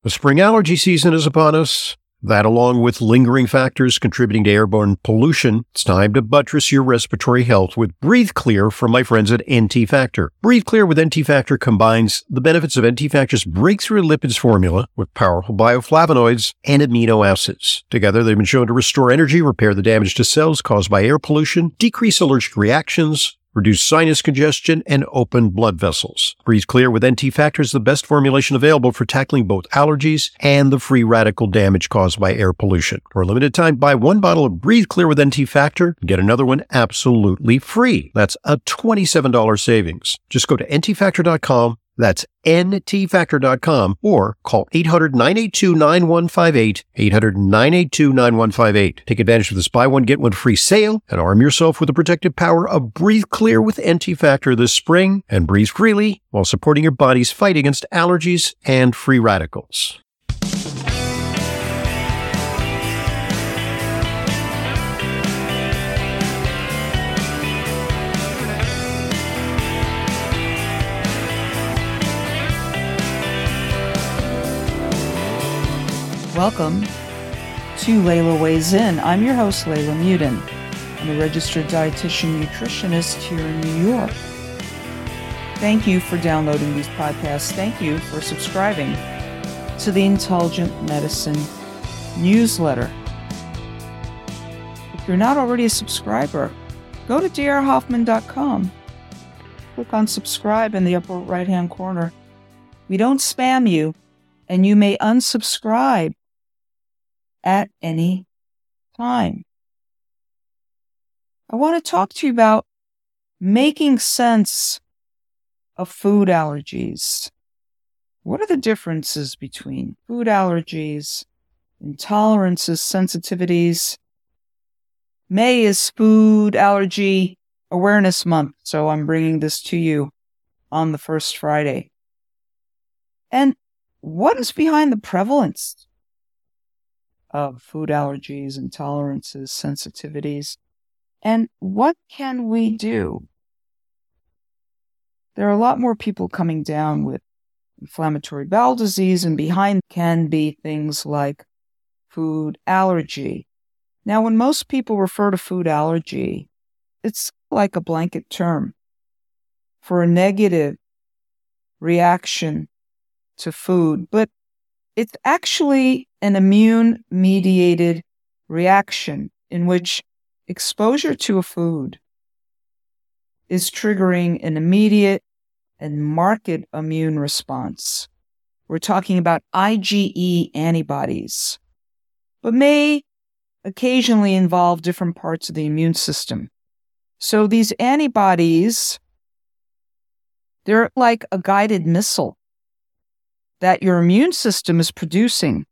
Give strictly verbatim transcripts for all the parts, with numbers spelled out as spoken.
The spring allergy season is upon us. That, along with lingering factors contributing to airborne pollution, it's time to buttress your respiratory health with Breathe Clear from my friends at N T Factor. Breathe Clear with N T Factor combines the benefits of N T Factor's breakthrough lipids formula with powerful bioflavonoids and amino acids. Together, they've been shown to restore energy, repair the damage to cells caused by air pollution, decrease allergic reactions, reduce sinus congestion, and open blood vessels. Breathe Clear with N T Factor is the best formulation available for tackling both allergies and the free radical damage caused by air pollution. For a limited time, buy one bottle of Breathe Clear with N T Factor and get another one absolutely free. That's a twenty-seven dollars savings. Just go to N T factor dot com. That's N T factor dot com or call eight hundred, nine eight two, nine one five eight, eight hundred, nine eight two, nine one five eight. Take advantage of this buy one, get one free sale and arm yourself with the protective power of Breathe Clear with N T Factor this spring and breathe freely while supporting your body's fight against allergies and free radicals. Welcome to Layla Weighs In. I'm your host, Layla Muden. I'm a registered dietitian nutritionist here in New York. Thank you for downloading these podcasts. Thank you for subscribing to the Intelligent Medicine newsletter. If you're not already a subscriber, go to d r hoffman dot com. Click on subscribe in the upper right-hand corner. We don't spam you, and you may unsubscribe at any time. I want to talk to you about making sense of food allergies. What are the differences between food allergies, intolerances, sensitivities? May is Food Allergy Awareness Month, so I'm bringing this to you on the first Friday. And what is behind the prevalence of food allergies, intolerances, sensitivities, and what can we do? There are a lot more people coming down with inflammatory bowel disease, and behind can be things like food allergy. Now, when most people refer to food allergy, it's like a blanket term for a negative reaction to food, but it's actually an immune-mediated reaction in which exposure to a food is triggering an immediate and marked immune response. We're talking about I G E antibodies, but may occasionally involve different parts of the immune system. So these antibodies, they're like a guided missile that your immune system is producing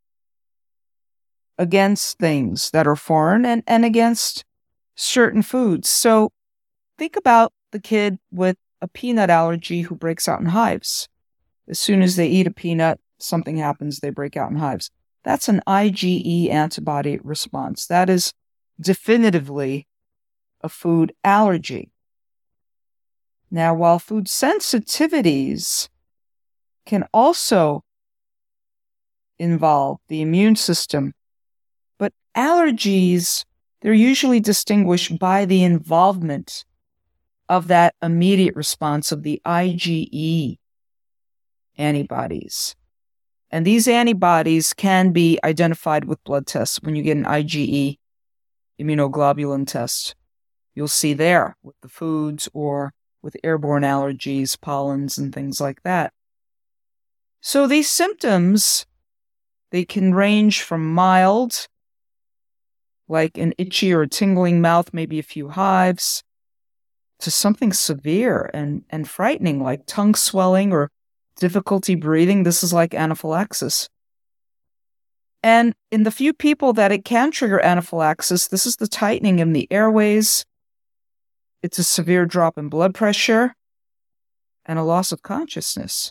against things that are foreign and, and against certain foods. So think about the kid with a peanut allergy who breaks out in hives. As soon as they eat a peanut, something happens, they break out in hives. That's an I G E antibody response. That is definitively a food allergy. Now, while food sensitivities can also involve the immune system, but allergies, they're usually distinguished by the involvement of that immediate response of the I G E antibodies. And these antibodies can be identified with blood tests. When you get an I G E immunoglobulin test, you'll see there with the foods or with airborne allergies, pollens, and things like that. So these symptoms, they can range from mild, like an itchy or a tingling mouth, maybe a few hives, to something severe and, and frightening, like tongue swelling or difficulty breathing. This is like anaphylaxis. And in the few people that it can trigger anaphylaxis, this is the tightening in the airways. It's a severe drop in blood pressure and a loss of consciousness.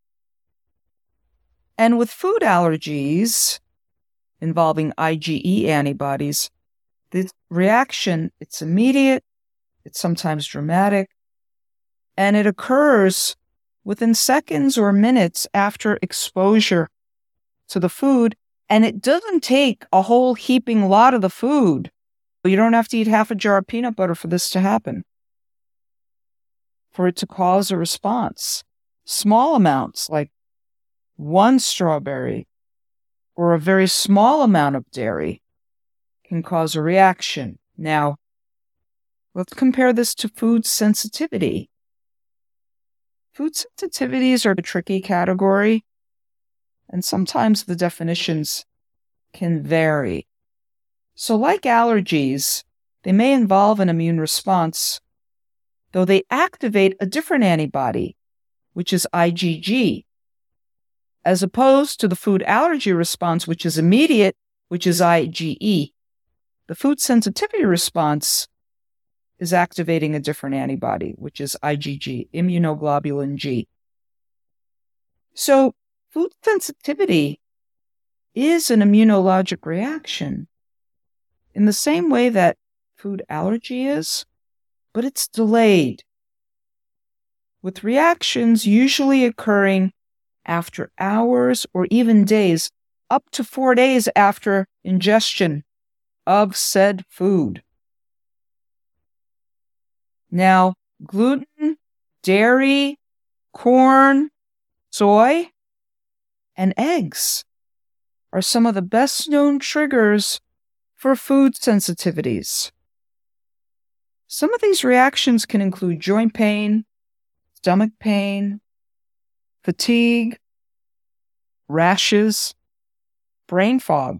And with food allergies involving I G E antibodies, the reaction, it's immediate, it's sometimes dramatic, and it occurs within seconds or minutes after exposure to the food, and it doesn't take a whole heaping lot of the food. You don't have to eat half a jar of peanut butter for this to happen, for it to cause a response. Small amounts, like one strawberry or a very small amount of dairy, can cause a reaction. Now, let's compare this to food sensitivity. Food sensitivities are a tricky category, and sometimes the definitions can vary. So like allergies, they may involve an immune response, though they activate a different antibody, which is I G G, as opposed to the food allergy response, which is immediate, which is I G E. The food sensitivity response is activating a different antibody, which is I G G, immunoglobulin G. So food sensitivity is an immunologic reaction in the same way that food allergy is, but it's delayed, with reactions usually occurring after hours or even days, up to four days after ingestion of said food. Now, gluten, dairy, corn, soy, and eggs are some of the best known triggers for food sensitivities. Some of these reactions can include joint pain, stomach pain, fatigue, rashes, brain fog.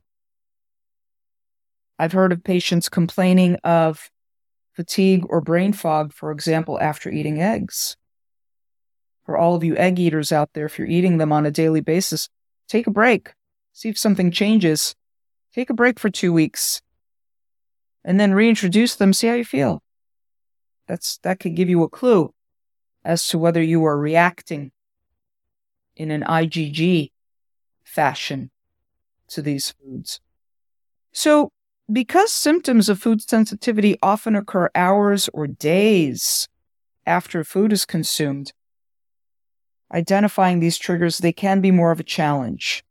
I've heard of patients complaining of fatigue or brain fog, for example, after eating eggs. For all of you egg eaters out there, if you're eating them on a daily basis, take a break. See if something changes. Take a break for two weeks and then reintroduce them. See how you feel. That's that could give you a clue as to whether you are reacting in an I G G fashion to these foods. So, because symptoms of food sensitivity often occur hours or days after food is consumed, identifying these triggers, they can be more of a challenge.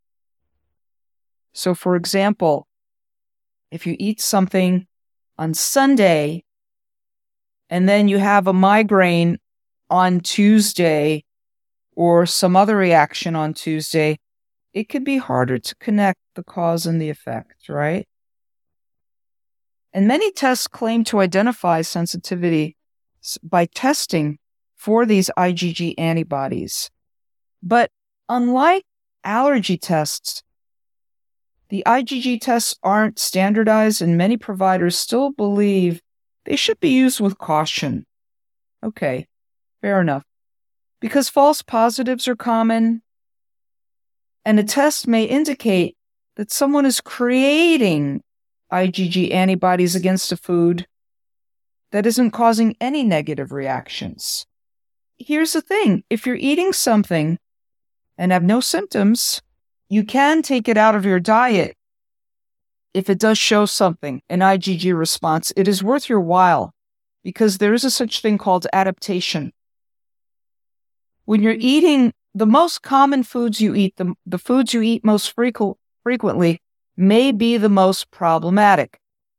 So, for example, if you eat something on Sunday and then you have a migraine on Tuesday or some other reaction on Tuesday, it could be harder to connect the cause and the effect, right? And many tests claim to identify sensitivity by testing for these I G G antibodies. But unlike allergy tests, the I G G tests aren't standardized, and many providers still believe they should be used with caution. Okay, fair enough. Because false positives are common, and a test may indicate that someone is creating I G G antibodies against a food that isn't causing any negative reactions. Here's the thing. If you're eating something and have no symptoms, you can take it out of your diet. If it does show something, an I G G response, it is worth your while because there is a such thing called adaptation. When you're eating the most common foods you eat, the, the foods you eat most frequent, frequently, may be the most problematic.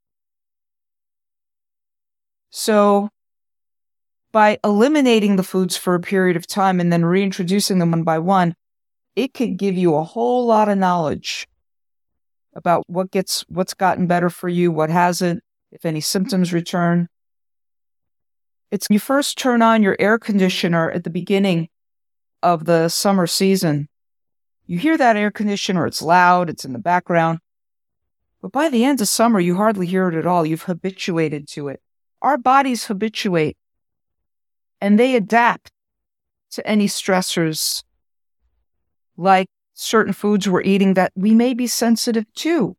So, by eliminating the foods for a period of time and then reintroducing them one by one, it could give you a whole lot of knowledge about what gets, what's gotten better for you, what hasn't, if any symptoms return. It's when you first turn on your air conditioner at the beginning of the summer season. You hear that air conditioner, it's loud, it's in the background. But by the end of summer, you hardly hear it at all. You've habituated to it. Our bodies habituate, and they adapt to any stressors, like certain foods we're eating that we may be sensitive to.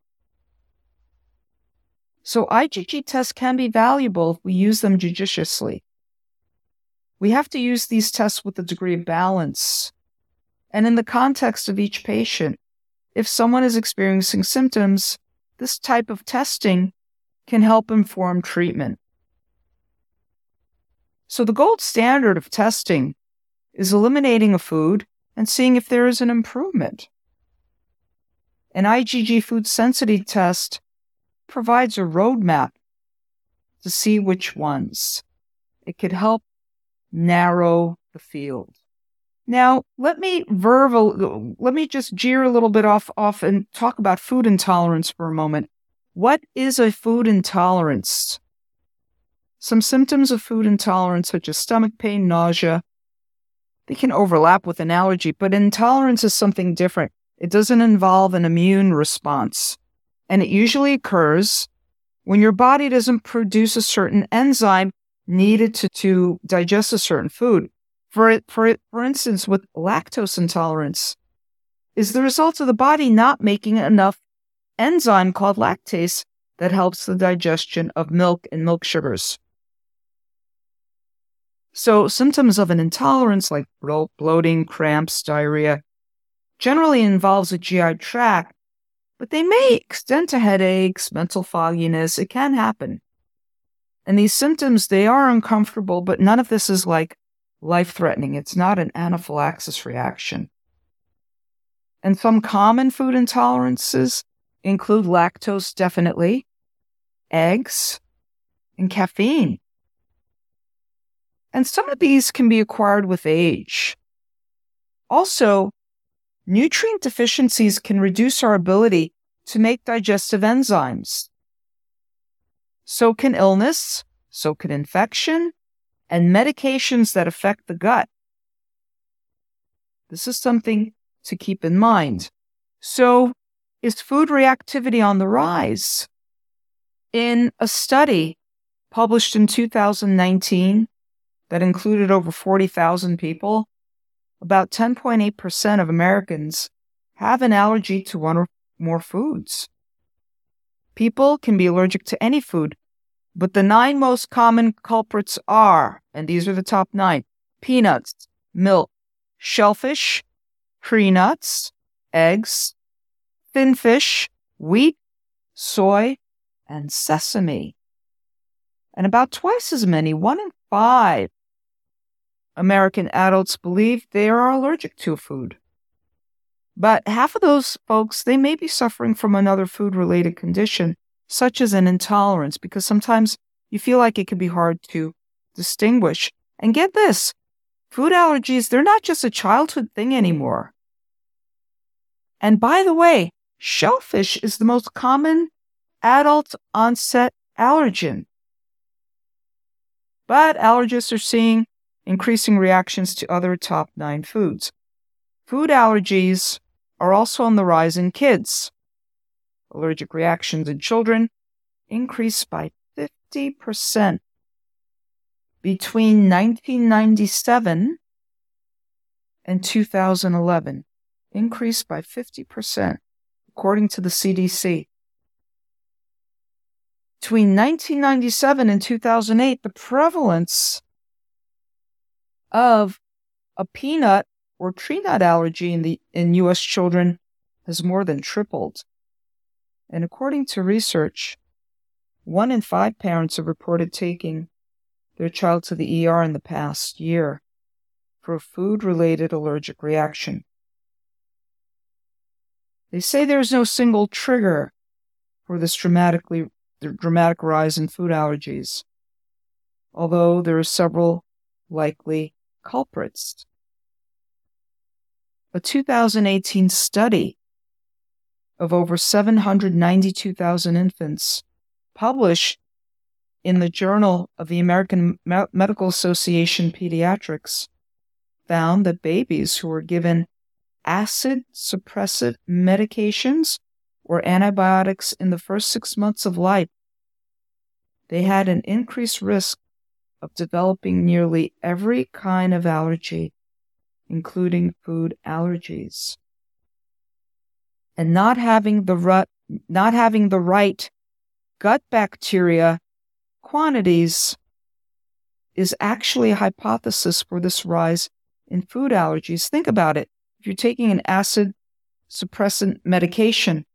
So I G G tests can be valuable if we use them judiciously. We have to use these tests with a degree of balance and in the context of each patient. If someone is experiencing symptoms, this type of testing can help inform treatment. So the gold standard of testing is eliminating a food and seeing if there is an improvement. An I G G food sensitivity test provides a roadmap to see which ones. It could help narrow the field. Now, let me verve a, let me just jeer a little bit off, off and talk about food intolerance for a moment. What is a food intolerance? Some symptoms of food intolerance, such as stomach pain, nausea, they can overlap with an allergy, but intolerance is something different. It doesn't involve an immune response, and it usually occurs when your body doesn't produce a certain enzyme needed to, to digest a certain food. For, for, for instance, with lactose intolerance, is the result of the body not making enough enzyme called lactase that helps the digestion of milk and milk sugars. So symptoms of an intolerance like blo- bloating, cramps, diarrhea generally involves a G I tract, but they may extend to headaches, mental fogginess. It can happen. And these symptoms, they are uncomfortable, but none of this is like life-threatening. It's not an anaphylaxis reaction. And some common food intolerances include lactose, definitely, eggs, and caffeine. And some of these can be acquired with age. Also, nutrient deficiencies can reduce our ability to make digestive enzymes. So can illness, so can infection, and medications that affect the gut. This is something to keep in mind. So, is food reactivity on the rise? In a study published in two thousand nineteen that included over forty thousand people, about ten point eight percent of Americans have an allergy to one or more foods. People can be allergic to any food, but the nine most common culprits are, and these are the top nine: peanuts, milk, shellfish, tree nuts, eggs, thin fish, wheat, soy, and sesame. And about twice as many, one in five American adults believe they are allergic to a food. But half of those folks, they may be suffering from another food-related condition, such as an intolerance, because sometimes you feel like it can be hard to distinguish. And get this, food allergies, they're not just a childhood thing anymore. And by the way, shellfish is the most common adult onset allergen. But allergists are seeing increasing reactions to other top nine foods. Food allergies are also on the rise in kids. Allergic reactions in children increased by fifty percent between nineteen ninety-seven and two thousand eleven. Increased by fifty percent, according to the C D C. Between nineteen ninety-seven and two thousand eight, the prevalence of a peanut or tree nut allergy in the in U S children has more than tripled. And according to research, one in five parents have reported taking their child to the E R in the past year for a food-related allergic reaction. They say there's no single trigger for this dramatically dramatic rise in food allergies, although there are several likely culprits. A two thousand eighteen study of over seven hundred ninety-two thousand infants published in the Journal of the American Medical Association Pediatrics found that babies who were given acid suppressive medications or antibiotics in the first six months of life, they had an increased risk of developing nearly every kind of allergy, including food allergies. And not having the rut, not having the right gut bacteria quantities is actually a hypothesis for this rise in food allergies. Think about it. If you're taking an acid suppressant medication,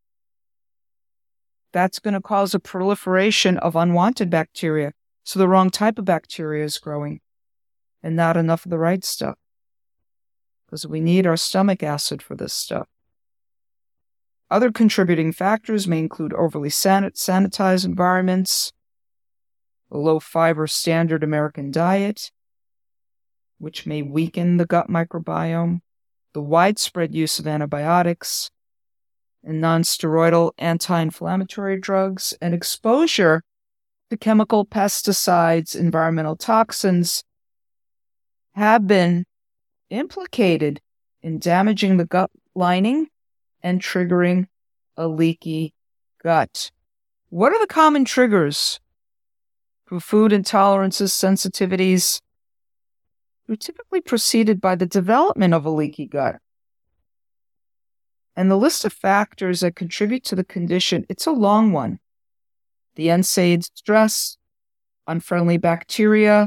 that's going to cause a proliferation of unwanted bacteria. So the wrong type of bacteria is growing and not enough of the right stuff, because we need our stomach acid for this stuff. Other contributing factors may include overly sanit- sanitized environments, a low-fiber standard American diet, which may weaken the gut microbiome, the widespread use of antibiotics and non-steroidal anti-inflammatory drugs, and exposure to chemical pesticides, environmental toxins have been implicated in damaging the gut lining and triggering a leaky gut. What are the common triggers for food intolerances, sensitivities? They're typically preceded by the development of a leaky gut. And the list of factors that contribute to the condition, it's a long one. The N SAID stress, unfriendly bacteria,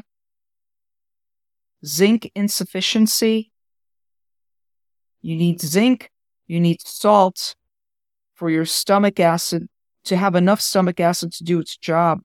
zinc insufficiency. You need zinc, you need salt for your stomach acid to have enough stomach acid to do its job.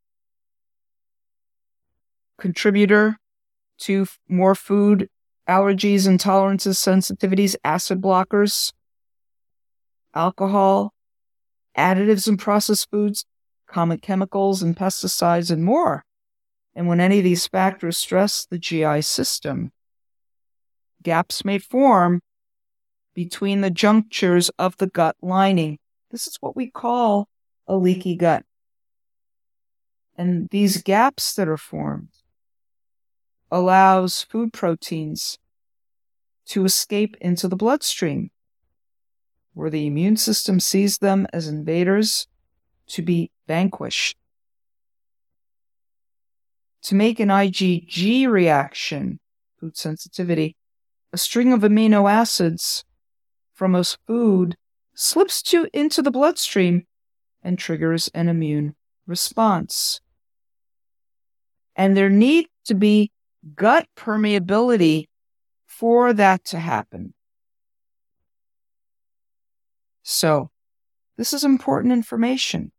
Contributor to f- more food allergies, intolerances, sensitivities, acid blockers, alcohol, additives in processed foods, common chemicals and pesticides, and more. And when any of these factors stress the G I system, gaps may form between the junctures of the gut lining. This is what we call a leaky gut. And these gaps that are formed allows food proteins to escape into the bloodstream, where the immune system sees them as invaders to be vanquished. To make an I G G reaction, food sensitivity, a string of amino acids from a food slips to, into the bloodstream and triggers an immune response. And there needs to be gut permeability for that to happen. So, this is important information.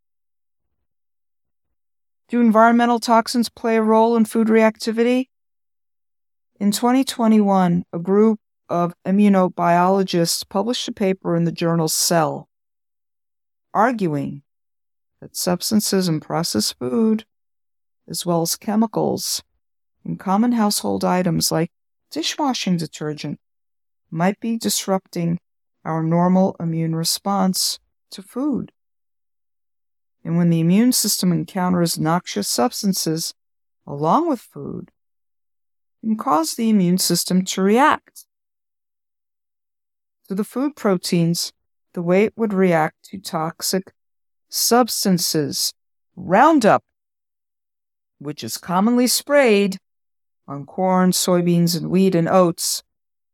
Do environmental toxins play a role in food reactivity? In twenty twenty-one, a group of immunobiologists published a paper in the journal Cell, arguing that substances in processed food, as well as chemicals in common household items like dishwashing detergent, might be disrupting our normal immune response to food. And when the immune system encounters noxious substances along with food, it can cause the immune system to react to the food proteins the way it would react to toxic substances. Roundup, which is commonly sprayed on corn, soybeans, and wheat and oats,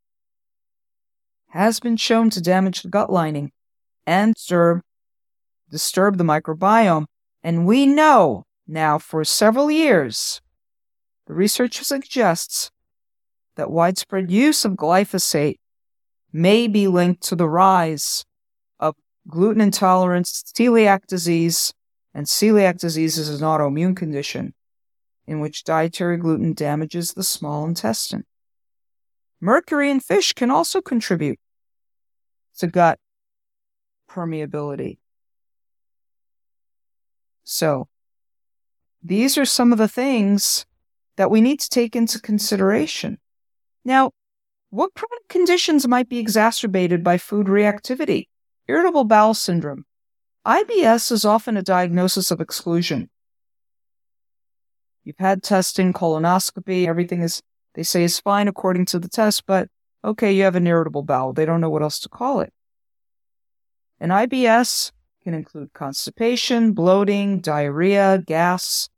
has been shown to damage the gut lining and disturb, disturb the microbiome. And we know now for several years, the research suggests that widespread use of glyphosate may be linked to the rise of gluten intolerance, celiac disease, and celiac disease is an autoimmune condition in which dietary gluten damages the small intestine. Mercury in fish can also contribute to gut permeability. So, these are some of the things that we need to take into consideration. Now, what chronic conditions might be exacerbated by food reactivity? Irritable bowel syndrome. I B S is often a diagnosis of exclusion. You've had testing, colonoscopy, everything is, they say is fine according to the test, but okay, you have an irritable bowel. They don't know what else to call it. And I B S can include constipation, bloating, diarrhea, gas.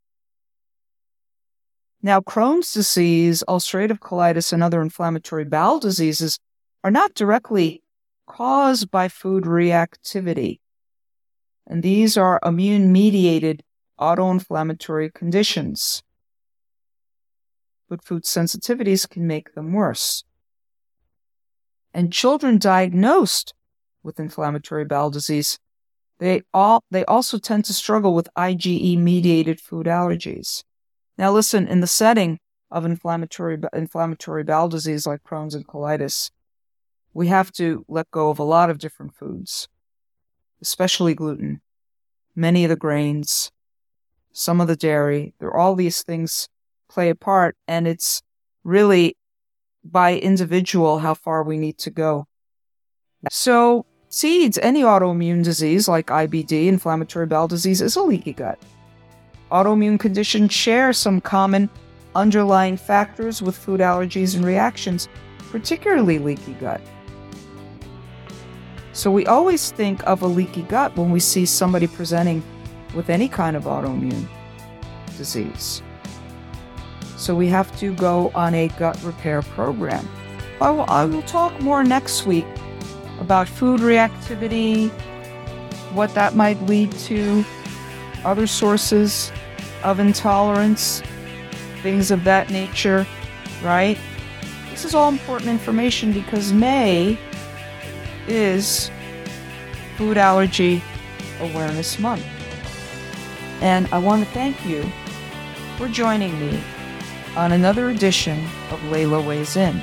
Now, Crohn's disease, ulcerative colitis, and other inflammatory bowel diseases are not directly caused by food reactivity. And these are immune-mediated autoinflammatory conditions. But food sensitivities can make them worse. And children diagnosed with inflammatory bowel disease, they all they also tend to struggle with I G E-mediated food allergies. Now listen, in the setting of inflammatory inflammatory bowel disease like Crohn's and colitis, we have to let go of a lot of different foods. especially gluten, many of the grains, some of the dairy. There all these things play a part, and it's really by individual how far we need to go. So seeds, any autoimmune disease like I B D, inflammatory bowel disease, is a leaky gut. Autoimmune conditions share some common underlying factors with food allergies and reactions, particularly leaky gut. So we always think of a leaky gut when we see somebody presenting with any kind of autoimmune disease. So we have to go on a gut repair program. I will, I will talk more next week about food reactivity, what that might lead to, other sources of intolerance, things of that nature, right? This is all important information because May is Food Allergy Awareness Month. And I want to thank you for joining me on another edition of Layla Weighs In.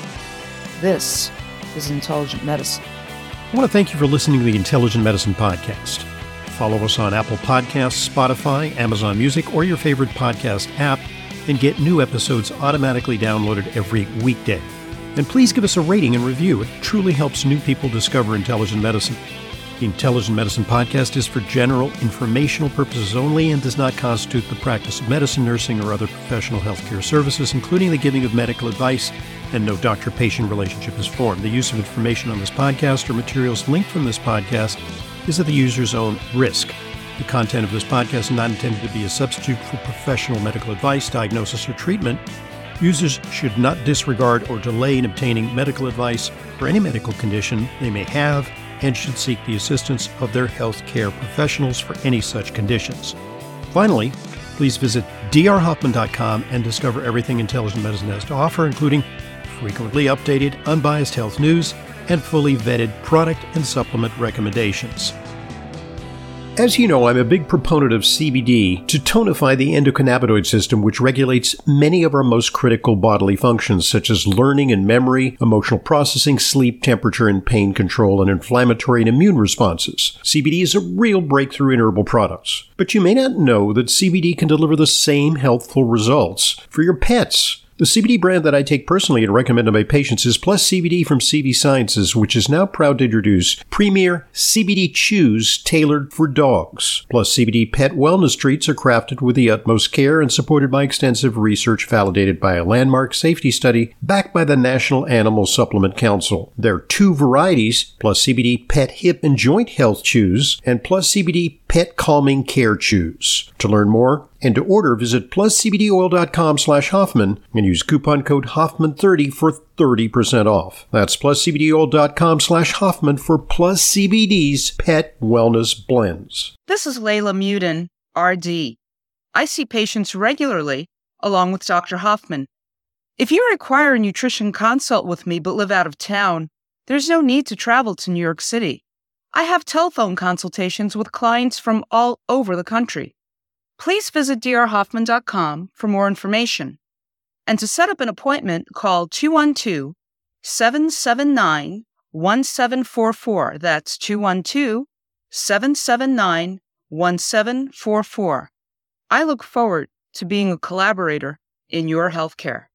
This is Intelligent Medicine. I want to thank you for listening to the Intelligent Medicine Podcast. Follow us on Apple Podcasts, Spotify, Amazon Music, or your favorite podcast app, and get new episodes automatically downloaded every weekday. And please give us a rating and review. It truly helps new people discover intelligent medicine. The Intelligent Medicine Podcast is for general informational purposes only and does not constitute the practice of medicine, nursing, or other professional healthcare services, including the giving of medical advice, and no doctor-patient relationship is formed. The use of information on this podcast or materials linked from this podcast is at the user's own risk. The content of this podcast is not intended to be a substitute for professional medical advice, diagnosis, or treatment. Users should not disregard or delay in obtaining medical advice for any medical condition they may have and should seek the assistance of their healthcare professionals for any such conditions. Finally, please visit d r hoffman dot com and discover everything Intelligent Medicine has to offer, including frequently updated, unbiased health news and fully vetted product and supplement recommendations. As you know, I'm a big proponent of C B D to tonify the endocannabinoid system, which regulates many of our most critical bodily functions, such as learning and memory, emotional processing, sleep, temperature and pain control, and inflammatory and immune responses. C B D is a real breakthrough in herbal products. But you may not know that C B D can deliver the same healthful results for your pets. The C B D brand that I take personally and recommend to my patients is Plus C B D from C V Sciences, which is now proud to introduce premier C B D chews tailored for dogs. Plus C B D pet wellness treats are crafted with the utmost care and supported by extensive research validated by a landmark safety study backed by the National Animal Supplement Council. There are two varieties, Plus C B D Pet Hip and Joint Health Chews and Plus C B D Pet Calming Care Chews. To learn more and to order, visit plus c b d oil dot com slash Hoffman and use coupon code Hoffman thirty for thirty percent off. That's plus c b d oil dot com slash Hoffman for Plus C B D's Pet Wellness Blends. This is Layla Muden, R D. I see patients regularly, along with Doctor Hoffman. If you require a nutrition consult with me but live out of town, there's no need to travel to New York City. I have telephone consultations with clients from all over the country. Please visit d r hoffman dot com for more information. And to set up an appointment, call two one two, seven seven nine, one seven four four. That's two one two, seven seven nine, one seven four four. I look forward to being a collaborator in your healthcare.